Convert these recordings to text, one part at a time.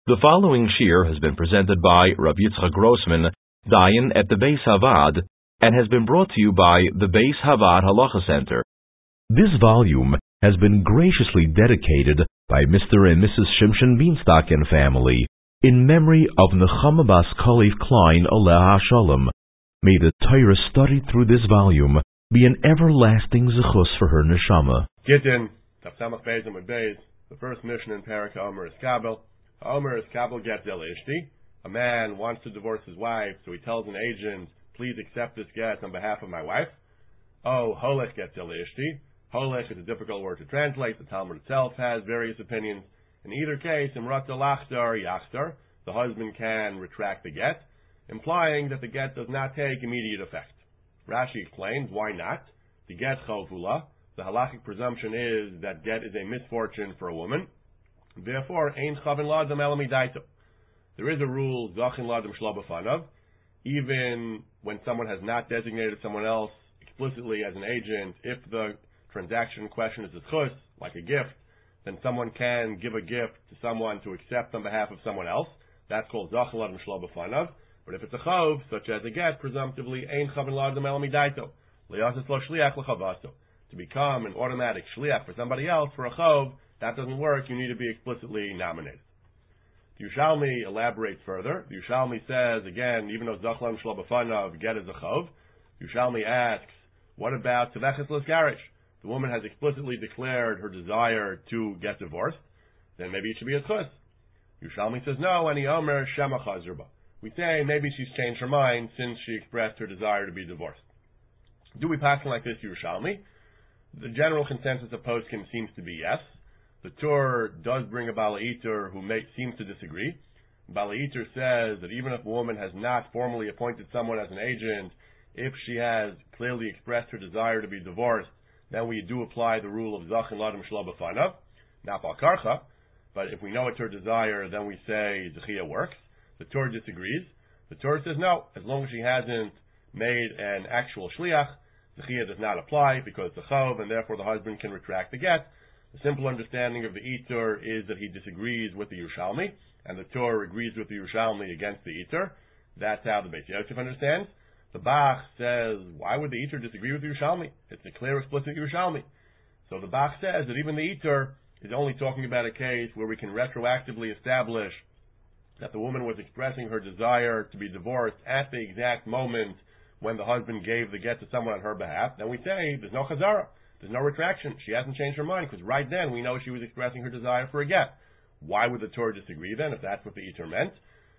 The following shir has been presented by Rav Yitzchak Grossman, Dayan at the Beis Havad, and has been brought to you by the Beis Havad Halacha Center. This volume has been graciously dedicated by Mr. and Mrs. Shimshon Bienstock and family, in memory of Nechama Bas Kalev Klein Aleh HaShalom. May the Torah studied through this volume be an everlasting zechus for her neshama. Gittin, Daf Samach Beis Amud Beis, the first mission in Perek Omer is Kabel. Omer is Kabel get del ishti. A man wants to divorce his wife, so he tells an agent, please accept this get on behalf of my wife. Oh, holech get del ishti. Holech is a difficult word to translate. The Talmud itself has various opinions. In either case, imrat lachtar yachtar, the husband can retract the get, implying that the get does not take immediate effect. Rashi explains why not. The get chovula. The halachic presumption is that get is a misfortune for a woman. Therefore, ein chavin ladam elamidaito. There is a rule, zachin ladam shlo b'fanav. Even when someone has not designated someone else explicitly as an agent, if the transaction in question is a chus, like a gift, then someone can give a gift to someone to accept on behalf of someone else. That's called zachin ladam shlo b'fanav. But if it's a chov, such as a get, presumptively, ein chavin ladam elamidaito. Liyasis lo shliach l'chavaso. To become an automatic shliach for somebody else, for a chov, that doesn't work. You need to be explicitly nominated. The Yerushalmi elaborates further. The Yerushalmi says, again, even though Zachlam Shlo B'fanav get is a chov, Yerushalmi asks, what about Teveches L'Sgarish? The woman has explicitly declared her desire to get divorced. Then maybe it should be a chus. Yerushalmi says, no, and he omer Shema Chazruba. We say maybe she's changed her mind since she expressed her desire to be divorced. Do we pass like this, Yerushalmi? The general consensus of poskim seems to be yes. The Torah does bring a Bala Eater who seems to disagree. Bala Eater says that even if a woman has not formally appointed someone as an agent, if she has clearly expressed her desire to be divorced, then we do apply the rule of Zachin Ladam Shlo B'fanav, not Bal Karcha. But if we know it's her desire, then we say Zechia works. The Torah disagrees. The Torah says no, as long as she hasn't made an actual shliach, Zechia does not apply because it's a chov, and therefore the husband can retract the get. The simple understanding of the Eater is that he disagrees with the Yerushalmi, and the Torah agrees with the Yerushalmi against the Eater. That's how the Beis Yosef understands. The Bach says, why would the Eater disagree with the Yerushalmi? It's a clear, explicit Yerushalmi. So the Bach says that even the Eater is only talking about a case where we can retroactively establish that the woman was expressing her desire to be divorced at the exact moment when the husband gave the get to someone on her behalf. Then we say, there's no chazara. There's no retraction. She hasn't changed her mind, because right then we know she was expressing her desire for a get. Why would the Torah disagree then, if that's what the Eater meant?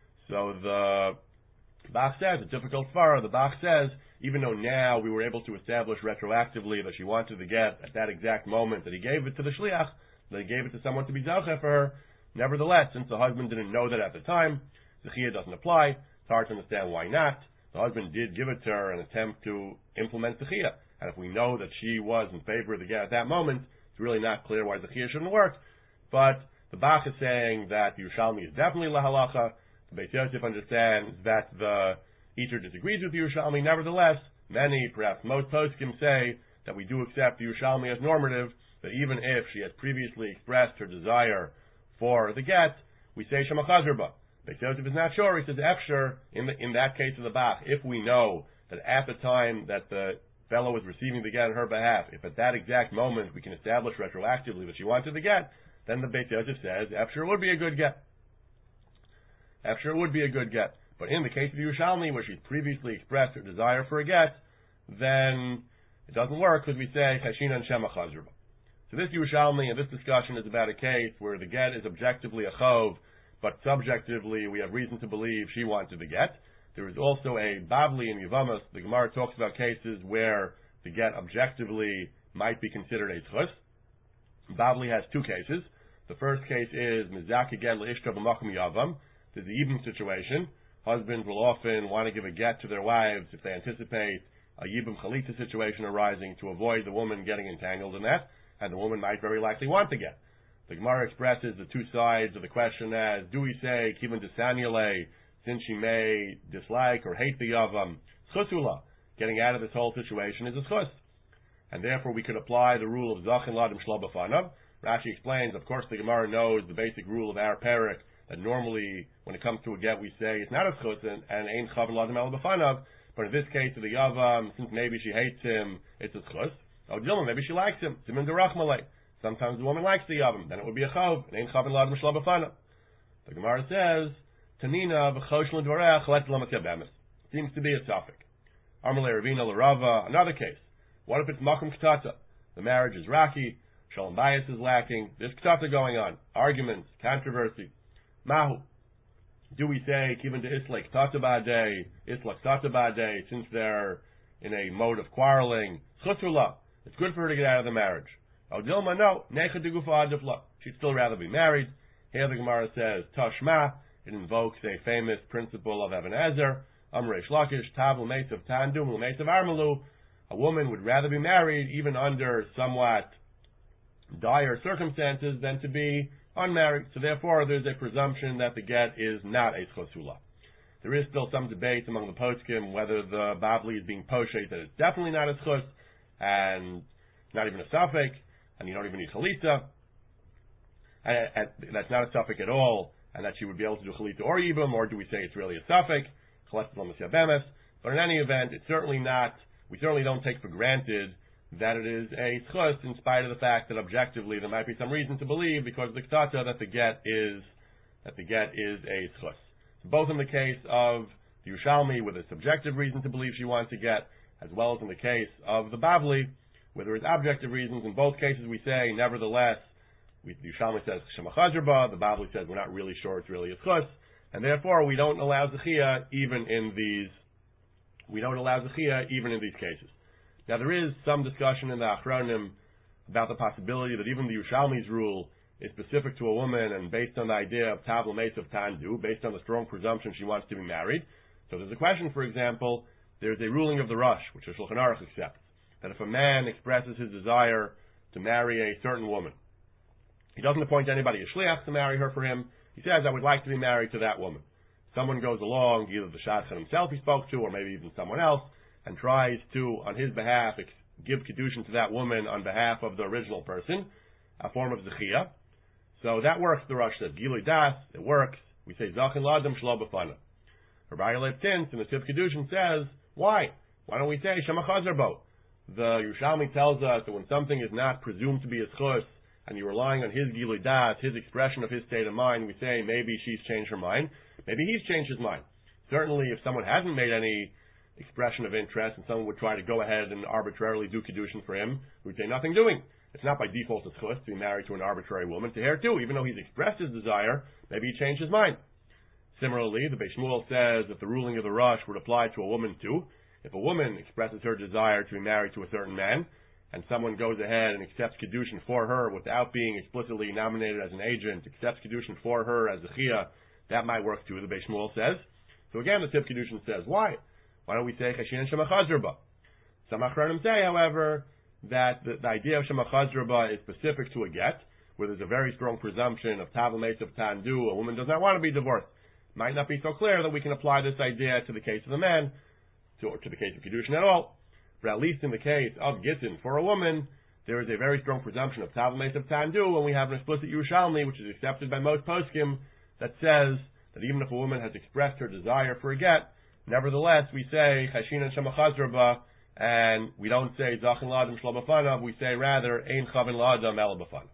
So the Bach says, a difficult svara, the Bach says, even though now we were able to establish retroactively that she wanted the get at that exact moment that he gave it to the shliach, that he gave it to someone to be zalcheh for her, nevertheless, since the husband didn't know that at the time, Zechia doesn't apply. It's hard to understand why not. The husband did give it to her in an attempt to implement Zechia. And if we know that she was in favor of the get at that moment, it's really not clear why Zechia shouldn't work. But the Bach is saying that the Yerushalmi is definitely lahalacha. The Beis Yosef understands that the Eater disagrees with the Yerushalmi. Nevertheless, many, perhaps most poskim say that we do accept the Yerushalmi as normative, that even if she has previously expressed her desire for the get, we say Shema Chazruba. Beis Yosef is not sure. He says, Efsher, in that case of the Bach, if we know that at the time that the fellow was receiving the get on her behalf, if at that exact moment we can establish retroactively that she wanted the get, then the Beis Yosef says, Efsher would be a good get. Efsher would be a good get. But in the case of the Yerushalmi, where she's previously expressed her desire for a get, then it doesn't work because we say Cheshin and Shema Chazruba. So this Yerushalmi and this discussion is about a case where the get is objectively a chov, but subjectively we have reason to believe she wanted the get. There is also a Bavli in Yevamos. The Gemara talks about cases where the get objectively might be considered a tchus. Bavli has two cases. The first case is Mizaki get le'ishta b'makom yavam. There's the Yibum situation. Husbands will often want to give a get to their wives if they anticipate a Yibum Chalitza situation arising to avoid the woman getting entangled in that, and the woman might very likely want the get. The Gemara expresses the two sides of the question as, do we say, Kivin Desaniale, since she may dislike or hate the Yavam, Schusula, getting out of this whole situation is a schus. And therefore we could apply the rule of Zachin Ladim Shlo B'fanav. Rashi explains, of course the Gemara knows the basic rule of our Perek, that normally, when it comes to a get, we say it's not a schus and ain't chaven ladam el b'fanav. But in this case, of the yavam, since maybe she hates him, it's a schus. Oh, Dilma, maybe she likes him. Simin derachmalei. Sometimes the woman likes the yavam, then it would be a chav. It ain't chaven ladam shla b'fanav. The Gemara says, Tanina v'chosh l'dvarech let l'matzeh b'emes. Seems to be a suffix. Amalei Ravina l'Rava. Another case. What if it's makom ktata? The marriage is rocky. Shalom bayis is lacking. There's ktata going on. Arguments, controversy. Mahu. Do we say kiven to islay ktata ba'adei, isla ktata ba'adei, since they're in a mode of quarreling? Chutzula. It's good for her to get out of the marriage. Oh, Dilma, no. Necha degufa adifla. She'd still rather be married. Here the Gemara says, Tashma. It invokes a famous principle of Even Ezer. Amrei Shlakish, Tav l'meitzav tandu, l'meitzav armalu. A woman would rather be married, even under somewhat dire circumstances, than to be unmarried. So therefore, there's a presumption that the get is not a schosula. There is still some debate among the poskim whether the Bavli is being poshet, that it's definitely not a schos, and not even a suffix, and you don't even need chalitza. And that's not a suffix at all, and that she would be able to do chalitza or yibum, or do we say it's really a suffix? But in any event, it's certainly not. We certainly don't take for granted that it is a schus, in spite of the fact that objectively there might be some reason to believe, because of the ktata, that the get is a schus. So both in the case of the Yerushalmi, with a subjective reason to believe she wants to get, as well as in the case of the Bavli, where there is objective reasons. In both cases, we say, nevertheless, the Yerushalmi says shema chazerba, the Bavli says we're not really sure it's really a schus, and therefore we don't allow zechia even in these. We don't allow zechia even in these cases. Now there is some discussion in the Achronim about the possibility that even the Yerushalmi's rule is specific to a woman and based on the idea of tav l'meitzav tandu, based on the strong presumption she wants to be married. So there's a question, for example, there's a ruling of the Rosh, which the Shulchan Aruch accepts, that if a man expresses his desire to marry a certain woman, he doesn't appoint anybody a shliach to marry her for him. He says, I would like to be married to that woman. Someone goes along, either the shadchan himself he spoke to, or maybe even someone else, and tries to, on his behalf, give kedushin to that woman on behalf of the original person, a form of zechia. So that works, the Rosh says. Gilui das, it works. We say, zachin ladam shlo b'fana. Rabbi Leib Tins, in the Tiv Kedushin, says, why? Why don't we say, shema chazer bo? The Yerushalmi tells us that when something is not presumed to be a schus, and you're relying on his gilui das, his expression of his state of mind, we say, maybe she's changed her mind. Maybe he's changed his mind. Certainly, if someone hasn't made any expression of interest and someone would try to go ahead and arbitrarily do kedushin for him, we'd say nothing doing. It's not by default a schus to be married to an arbitrary woman. To here too, even though he's expressed his desire, maybe he changed his mind. Similarly, the Beis Shmuel says that the ruling of the Rosh would apply to a woman too. If a woman expresses her desire to be married to a certain man, and someone goes ahead and accepts kedushin for her without being explicitly nominated as an agent, accepts kedushin for her as a chia, that might work too, the Beis Shmuel says. So again, the Tiv Kedushin says, why? Why don't we say Chashin Shema Chazrba? Some Achronim say, however, that the idea of Shema Chazrba is specific to a get, where there's a very strong presumption of Tav l'meitzav tandu, a woman does not want to be divorced. Might not be so clear that we can apply this idea to the case of the man, or to the case of Kedushin at all. But at least in the case of Gittin for a woman, there is a very strong presumption of Tav l'meitzav tandu when we have an explicit Yerushalmi, which is accepted by most poskim, that says that even if a woman has expressed her desire for a get, nevertheless we say Chashin and Shema Chazrba, and we don't say Zachin Ladam Shlo B'fanav, we say rather Ein Chavin Ladam El B'fanav.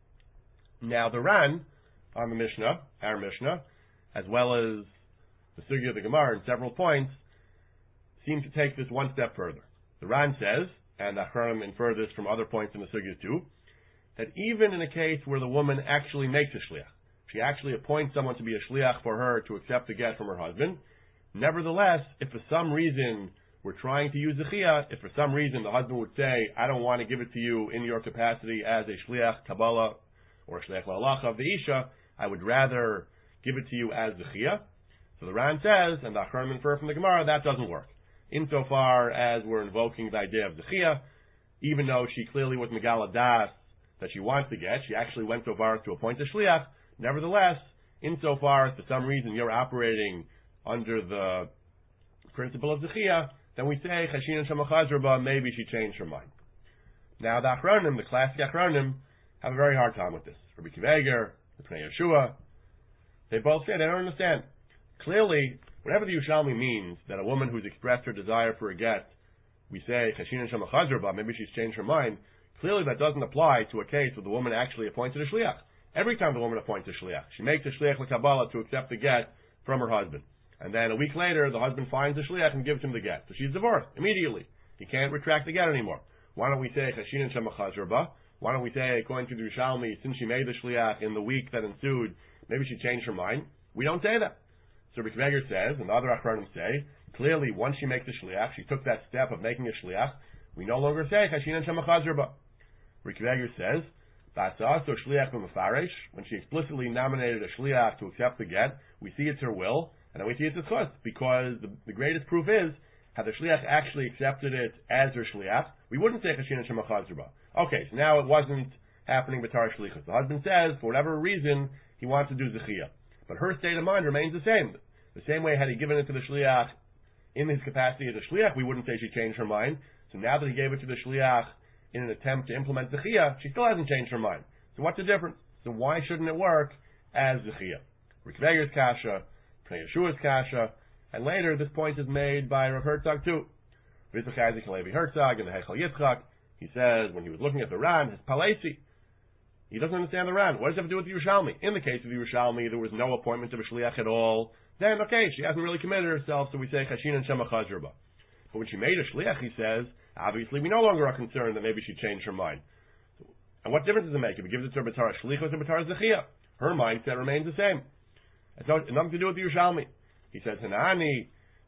Now the Ran on the Mishnah, our Mishnah, as well as the Sugya of the Gemara in several points, seem to take this one step further. The Ran says, and the Achronim infer this from other points in the Sugya too, that even in a case where the woman actually makes a shliach, she actually appoints someone to be a shliach for her to accept the get from her husband. Nevertheless, if for some reason we're trying to use the chiyah, if for some reason the husband would say, I don't want to give it to you in your capacity as a shliach Kabbalah or a shliach la'alacha of the Isha, I would rather give it to you as the chiyah. So the Ran says, and the Achronim infer from the Gemara, that doesn't work. Insofar as we're invoking the idea of the chiyah, even though she clearly was megala das that she wants to get, she actually went so far as to appoint a shliach. Nevertheless, insofar as for some reason you're operating under the principle of Zechia, then we say, Chashin and Shema Chazrba, maybe she changed her mind. Now the Achronim, the classic Achronim, have a very hard time with this. Rabbi Kiva Eger, the Pnei Yeshua, They both say they don't understand. Clearly, whatever the Yerushalmi means, that a woman who's expressed her desire for a get, we say, Chashin Shema Chazra, maybe she's changed her mind. Clearly that doesn't apply to a case where the woman actually appointed a shliach. Every time the woman appoints a shliach, she makes a shliach l'Kabbalah to accept the get from her husband. And then a week later, the husband finds the shliach and gives him the get. So she's divorced immediately. He can't retract the get anymore. Why don't we say Chashin Shema Chazra? Why don't we say, according to the Yerushalmi, since she made the shliach in the week that ensued, maybe she changed her mind? We don't say that. So Reb Kiva says, and the other Achronim say, clearly once she makes the shliach, she took that step of making a shliach, we no longer say Chashin Shema Chazra. Reb Kiva says, Basa, so shliach b'mefaresh, when she explicitly nominated a shliach to accept the get, we see it's her will, and then we see it's a chus, because the greatest proof is, had the shliach actually accepted it as her shliach, we wouldn't say Chashin Shema Chazra. Okay, so now it wasn't happening b'tar shlichus. The husband says, for whatever reason, he wants to do zechiyah. But her state of mind remains the same. The same way, had he given it to the shliach in his capacity as a shliach, we wouldn't say she changed her mind. So now that he gave it to the shliach in an attempt to implement zechiyah, she still hasn't changed her mind. So what's the difference? So why shouldn't it work as zechiyah? Reb Kiva's kasha, Pnei Yeshua's kasha, and later this point is made by Rav Herzog too. Yitzchak Isaac Levi Herzog in the Heichal Yitzchak, he says when he was looking at the Ran, his palesi, he doesn't understand the Ran. What does it have to do with the Yerushalmi? In the case of the Yerushalmi, there was no appointment of a shliach at all. Then, okay, she hasn't really committed herself, so we say Chashin and Shema Chazra. But when she made a shliach, he says, obviously we no longer are concerned that maybe she changed her mind. And what difference does it make if he gives it to her b'tar shlichus or b'tar zechiyah? Her mindset remains the same. It's nothing to do with the Yerushalmi. He says, Hanani,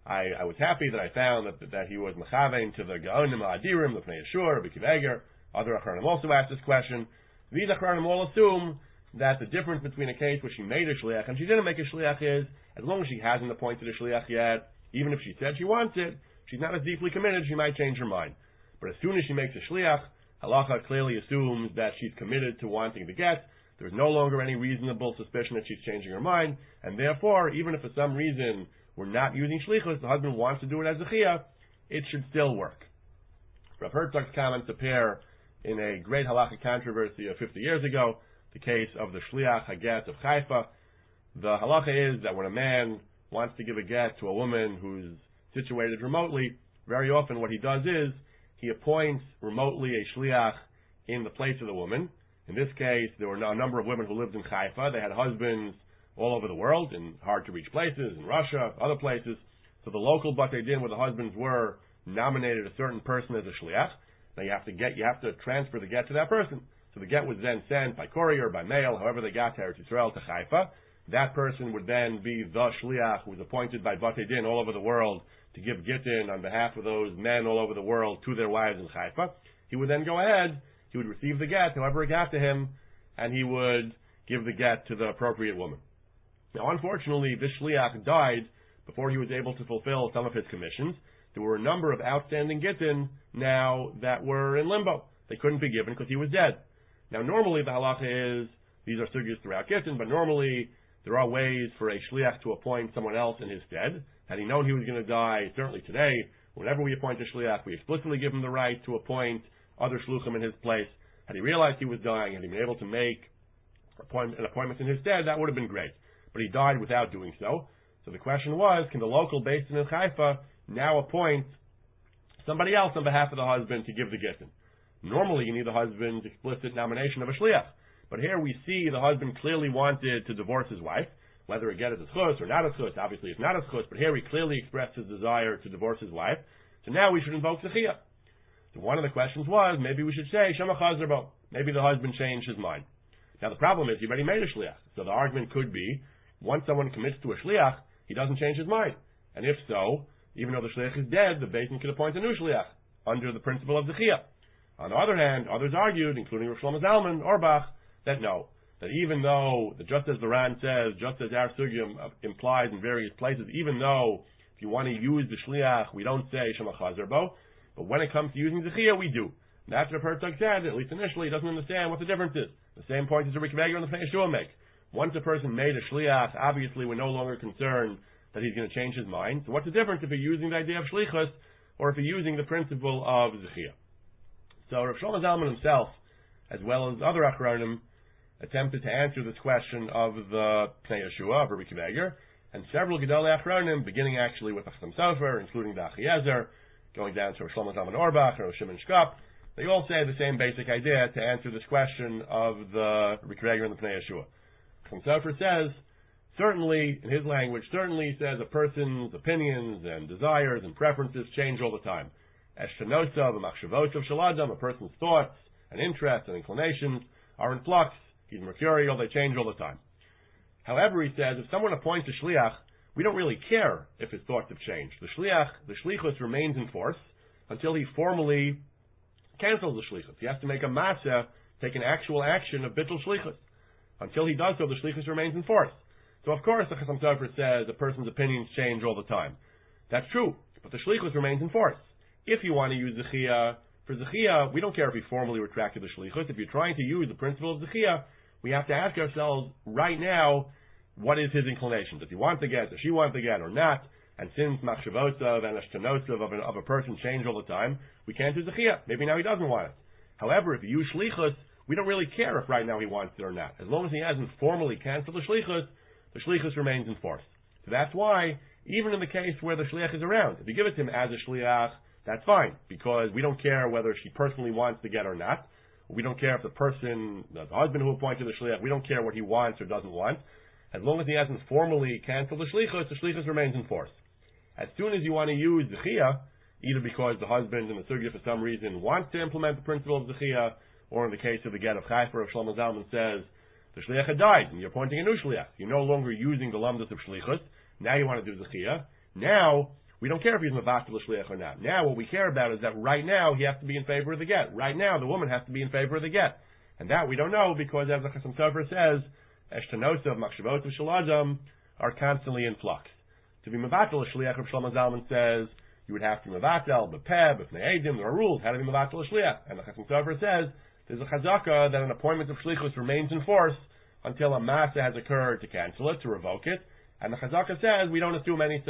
I was happy that I found that he was mechavein to the Gaonim Adirim, the Pnei Yeshua, Rabbi Kiva. Other Achronim also asked this question. These Achronim all assume that the difference between a case where she made a shliach and she didn't make a shliach is, as long as she hasn't appointed a shliach yet, even if she said she wants it, she's not as deeply committed, she might change her mind. But as soon as she makes a shliach, halacha clearly assumes that she's committed to wanting the get. There's no longer any reasonable suspicion that she's changing her mind, and therefore, even if for some reason we're not using shlichus, the husband wants to do it as zechiyah, it should still work. Rav Herzog's comments appear in a great halachic controversy of 50 years ago, the case of the shliach haget of Haifa. The halacha is that when a man wants to give a get to a woman who's situated remotely, very often what he does is he appoints remotely a shliach in the place of the woman. In this case, there were a number of women who lived in Haifa. They had husbands all over the world, in hard-to-reach places, in Russia, other places. So the local Batei Din, where the husbands were, nominated a certain person as a shliach. Now you have to transfer the get to that person. So the get was then sent by courier, by mail, however they got to Eretz Yisrael, to Haifa. That person would then be the shliach who was appointed by Batei Din all over the world to give gittin on behalf of those men all over the world to their wives in Haifa. He would then go ahead, he would receive the get, however it got to him, and he would give the get to the appropriate woman. Now, unfortunately, this shliach died before he was able to fulfill some of his commissions. There were a number of outstanding gittin now that were in limbo. They couldn't be given because he was dead. Now, normally the halacha is, these are sugyas throughout gittin, but normally there are ways for a shliach to appoint someone else in his stead. Had he known he was going to die, certainly today, whenever we appoint a shliach, we explicitly give him the right to appoint other shluchim in his place. Had he realized he was dying, had he been able to make an appointment in his stead, that would have been great. But he died without doing so. So the question was, can the local Beis Din in Haifa now appoint somebody else on behalf of the husband to give the gittin? Normally you need the husband's explicit nomination of a shliach. But here we see the husband clearly wanted to divorce his wife, whether a get is a schus or not a schus. Obviously it's not a schus, but here he clearly expressed his desire to divorce his wife. So now we should invoke zechiyah. So one of the questions was, maybe we should say, Shema Chazra bo. Maybe the husband changed his mind. Now the problem is, he already made a shliach. So the argument could be, once someone commits to a shliach, he doesn't change his mind. And if so, even though the shliach is dead, the Beis Din could appoint a new shliach, under the principle of zechiyah. On the other hand, others argued, including Rav Shlomo Zalman, Auerbach, that no, that even though, just as the Ran says, just as our sugya implies in various places, even though if you want to use the shliach, we don't say Shema Chazra bo, but when it comes to using zechiyah, we do. And that's what Herzog said, at least initially, he doesn't understand what the difference is. The same point as the Reb Kiva and the Pnei Yeshua make. Once a person made a shliach, obviously we're no longer concerned that he's going to change his mind. So what's the difference if you're using the idea of shlichus, or if you're using the principle of zechiyah? So Rav Shlomo Zalman himself, as well as other Achronim, attempted to answer this question of the Pnei Yeshua, of Rabbi Akiva Eiger, and several Gedolei Achronim, beginning actually with Chassam Sofer, including the Achiezer, going down to Shlomo Zalman Auerbach and Shimon Shkop, they all say the same basic idea to answer this question of the Rabbi Akiva Eiger and the Pnei Yeshua. Chassam Sofer says, certainly, in his language, certainly he says a person's opinions and desires and preferences change all the time. Eshtanosov and Machshavosov Shaladam, a person's thoughts and interests and inclinations are in flux. He's mercurial, they change all the time. However, he says, if someone appoints a shliach, we don't really care if his thoughts have changed. The shlichus remains in force until he formally cancels the shlichus. He has to make a masa, take an actual action of bittul shlichus. Until he does so, the shlichus remains in force. So of course, the Chassam Sofer says a person's opinions change all the time. That's true, but the shlichus remains in force. If you want to use zechiyah, for zechiyah, we don't care if he formally retracted the shlichus. If you're trying to use the principle of zechiyah, we have to ask ourselves right now, what is his inclination? Does he want to get? Does she want to get or not? And since machshavosov and ashtanosov of a person change all the time, we can't do zechiyah. Maybe now he doesn't want it. However, if you use shlichus, we don't really care if right now he wants it or not. As long as he hasn't formally canceled the shlichus remains in force. So that's why, even in the case where the shliach is around, if you give it to him as a shliach, that's fine, because we don't care whether she personally wants to get or not. We don't care if the husband who appointed the shliach, we don't care what he wants or doesn't want. As long as he hasn't formally canceled the shlichus remains in force. As soon as you want to use zechiyah, either because the husband in the sugya for some reason wants to implement the principle of zechiyah, or in the case of the get of Chayfer of Shlomo Zalman says, the shliach had died, and you're appointing a new shliach. You're no longer using the lamdas of shlichus. Now you want to do zechiyah. Now, we don't care if he's mevatel the shliach or not. Now, what we care about is that right now he has to be in favor of the get. Right now, the woman has to be in favor of the get. And that we don't know because, as the Chassam Sofer says, Eshtanosov, Machshavosov, Shaladam are constantly in flux. To be mevatel a shliach of Shlomo Zalman says, you would have to mevatel, bepeh, b'fnei edim, there are rules how to be mevatel a shliach. And the Chassam Sofer says, there's a chazaka that an appointment of shlichus remains in force until a masa has occurred to cancel it, to revoke it. And the chazaka says we don't assume any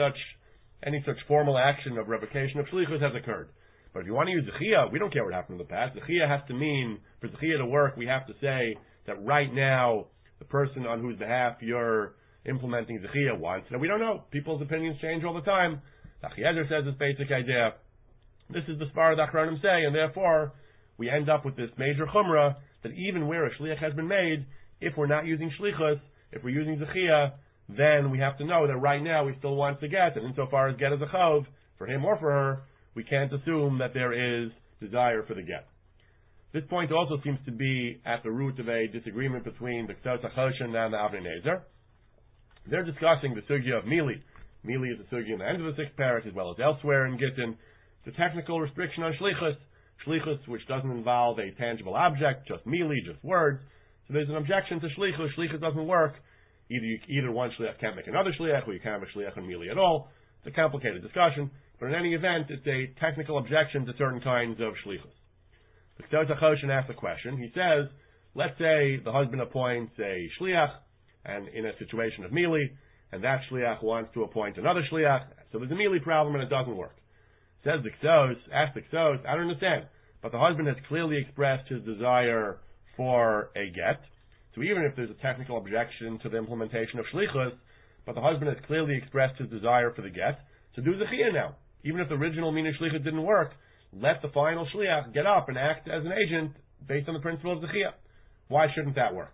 such formal action of revocation of shlichus has occurred. But if you want to use zechiyah, we don't care what happened in the past. Zechiyah has to mean, for zechiyah to work, we have to say that right now the person on whose behalf you're implementing zechiyah wants. Now we don't know. People's opinions change all the time. The Achiezer says this basic idea. This is the svara the Achronim say, and therefore we end up with this major chumrah that even where a shliach has been made, if we're not using shlichus, if we're using zechiyah, then we have to know that right now he still wants to get, and insofar as get is a chov, for him or for her, we can't assume that there is desire for the get. This point also seems to be at the root of a disagreement between the Ktos HaChoshen and the Avnei Nezer. They're discussing the sugya of Mili. Mili is a sugya in the end of the sixth parak as well as elsewhere in Gittin. The technical restriction on shlichus, which doesn't involve a tangible object, just Mili, just words. So there's an objection to shlichus. Shlichus doesn't work. Either one shliach can't make another shliach, or you can't have a shliach on Mili at all. It's a complicated discussion, but in any event, it's a technical objection to certain kinds of shlichus. The Ktos HaChoshen asks a question. He says, let's say the husband appoints a shliach, and in a situation of Mili, and that shliach wants to appoint another shliach, so there's a Mili problem and it doesn't work. Says the Ktos, asks the Ktos, I don't understand, but the husband has clearly expressed his desire for a get, so even if there's a technical objection to the implementation of shlichus, but the husband has clearly expressed his desire for the get, so do zechiyah now. Even if the original mina shlichus didn't work, let the final shliach get up and act as an agent based on the principle of zechiyah. Why shouldn't that work?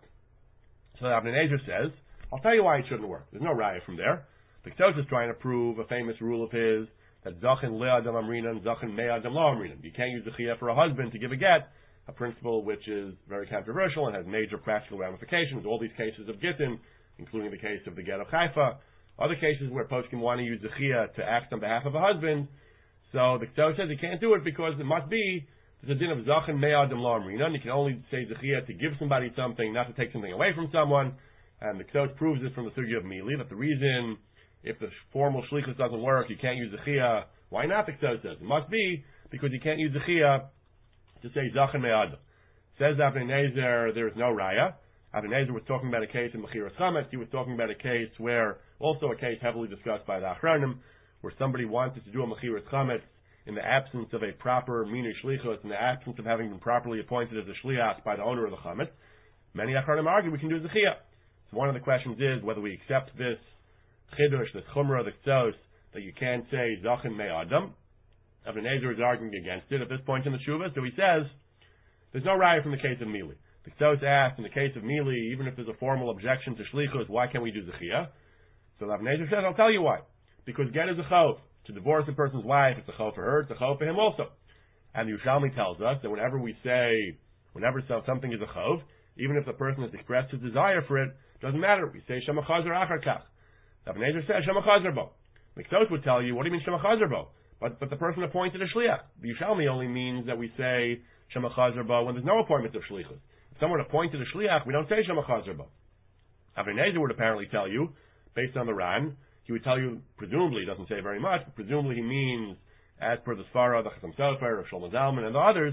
So the Avnei Nezer says, I'll tell you why it shouldn't work. There's no raya from there. The Ktos is trying to prove a famous rule of his, that zachin le'adam amrinan, zachin me'adam lo amrinan. You can't use zechiyah for a husband to give a get, a principle which is very controversial and has major practical ramifications. All these cases of Gittin, including the case of the get of Haifa, other cases where poskim want to use zechiyah to act on behalf of a husband. So the Ktos says he can't do it because it must be the din of zachin me'adam lo amrinan. You can only say zechiyah to give somebody something, not to take something away from someone. And the Ktos proves this from the sugya of Mili, that the reason, if the formal shlichus doesn't work, you can't use zechiyah. Why not, the Ktos says? It must be because you can't use zechiyah to say zachin me'adam. Says Avnei Nezer, there is no raya. Avnei Nezer was talking about a case in Mechiras Chametz. He was talking about a case where, also a case heavily discussed by the Achronim, where somebody wanted to do a Mechiras Chametz in the absence of a proper mina shlichus, in the absence of having been properly appointed as a shliach by the owner of the chametz. Many Achronim argue we can do Zechiyah. So one of the questions is whether we accept this Chidush, this Chumrah, the Ktsos, that you can't say Zachin Me Adam. Ibn Ezer is arguing against it at this point in the Shuvah, so he says there's no raya from the case of Mili. The Ktsos asked, in the case of Mili, even if there's a formal objection to Shlichus, why can't we do Zechiyah? So Ibn Ezer says, I'll tell you why. Because get is a chov. To divorce a person's wife, it's a chov for her, it's a chov for him also. And the Yerushalmi tells us that whenever something is a chov, even if the person has expressed his desire for it, doesn't matter. We say Shema Chazer Achar Kach. Ibn Ezer says Shema Chazer Bo. The Ktsos would tell you, what do you mean Shema Chazer Bo? But the person appointed a shliach. The Yerushalmi only means that we say Shema Chazer Bo when there's no appointment of shlichus. If someone appointed a shliach, we don't say Shema Chazer Bo. Ibn Ezer would apparently tell you, based on the Ran, he would tell you, presumably, he doesn't say very much, but presumably he means, as per the Sfara, the Chassam Sofer, of Shlomo Zalman, and the others,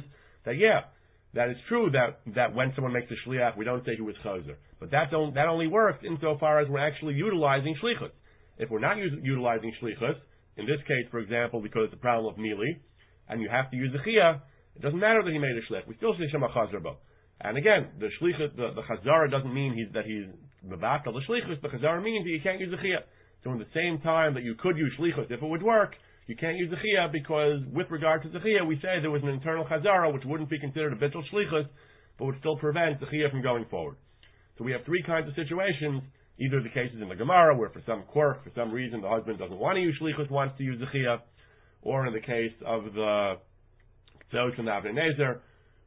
that it's true that when someone makes a shliach, we don't say he was chazer. But that only works insofar as we're actually utilizing shlichus. If we're not utilizing shlichus, in this case, for example, because it's a problem of mili, and you have to use the chiyah, it doesn't matter that he made a shlich. We still say shema chazer bo. And again, the shlichus, the chazara doesn't mean that he's mevatel the shlichus. The chazara means that you can't use the chiyah. So in the same time that you could use shlichus if it would work, you can't use the chiyah because with regard to the chiyah, we say there was an internal chazara which wouldn't be considered a bittul shlichus, but would still prevent the chiyah from going forward. So we have three kinds of situations. Either the cases in the Gemara where for some quirk, for some reason, the husband doesn't want to use shlichus, wants to use the chiyah, or in the case of the Ktsos from the Avnei Nezer,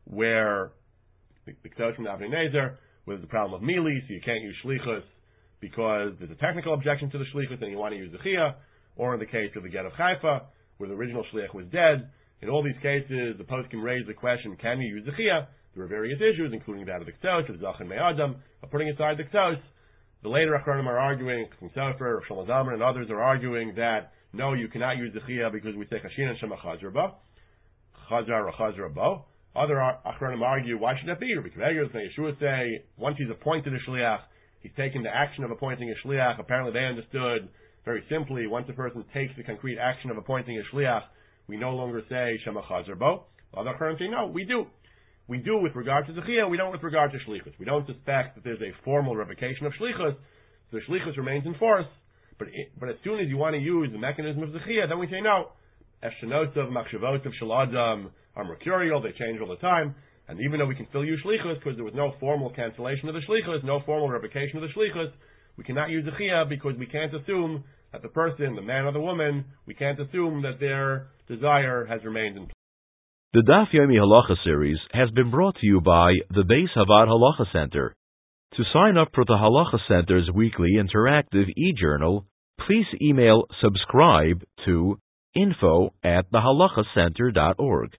where the Ktsos from the Avnei Nezer, where there's a problem of mili, so you can't use shlichus because there's a technical objection to the shlichus and you want to use the chiyah, or in the case of the Get of Haifa, where the original shliach was dead. In all these cases, the poskim raised the question, can you use the chiyah? There are various issues, including that of the Ktsos, of Zachin Me Adam, of putting aside the Ktsos. The later Achronim are arguing, Chassam Sofer, Shlomo Zalman, and others are arguing that no, you cannot use the chiyah because we say Chashin and Shema Chazra Bo, Chazar or Chazra Bo. Other Achronim argue, why should that be? Because Yeshua say, once he's appointed a shliach, he's taken the action of appointing a shliach. Apparently they understood very simply, once a person takes the concrete action of appointing a shliach, we no longer say Shema Chazra Bo. Other Achronim say, no, we do. We do with regard to Zechiyah, we don't with regard to Shlichus. We don't suspect that there's a formal revocation of Shlichus. The Shlichus remains in force. But as soon as you want to use the mechanism of Zechiyah, then we say no. Eshtanotzav, Machshavotzav, Shaladam are mercurial, they change all the time. And even though we can still use Shlichus, because there was no formal cancellation of the Shlichus, no formal revocation of the Shlichus, we cannot use Zechiyah because we can't assume that the person, the man or the woman, we can't assume that their desire has remained in place. The Daf Yomi Halacha series has been brought to you by the Beis Havad Halacha Center. To sign up for the Halacha Center's weekly interactive e-journal, please email subscribe to info@thehalachacenter.org.